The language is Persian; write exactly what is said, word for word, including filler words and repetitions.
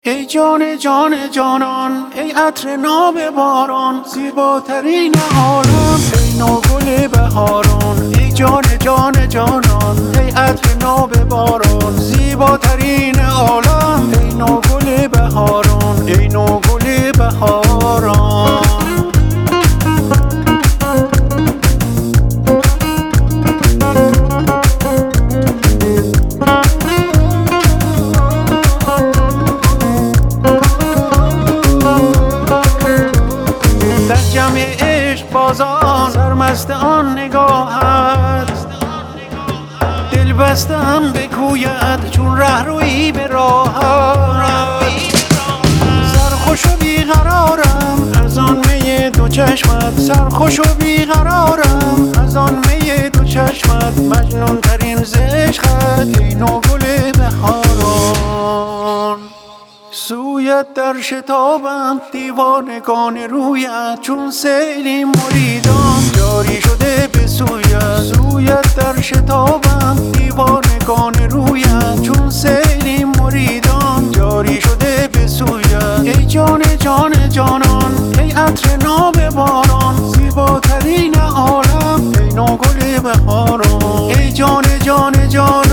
ای جان جان جانان، ای عطر ناب باران، زیباترین عالم، ای نوگل بهاران. ای جان جان جانان، ای عطر ناب باران، زیباترین عالم، ای نوگل بهاران، ای نوگل بهاران. جمع عشق بازان سرمست آن نگاهت، دل بستم به کویت چون رهروی به راهت. سرخوش و بیقرارم از آن می دو چشمت، سرخوش و بیقرارم از آن می دو چشمت، مجنون ترین ز عشقت ای نوگل بهاران. سویت در شتابم دیوانگان رویت، چون سیلی مریدان جاری شده به سویت. سویت در شتابم دیوانگان رویت، چون سیلی مریدان جاری شده به سویت. ای جان جان جانان، ای عطر ناب باران، زیباترین عالم، ای نوگل بهاران. ای جان جان جان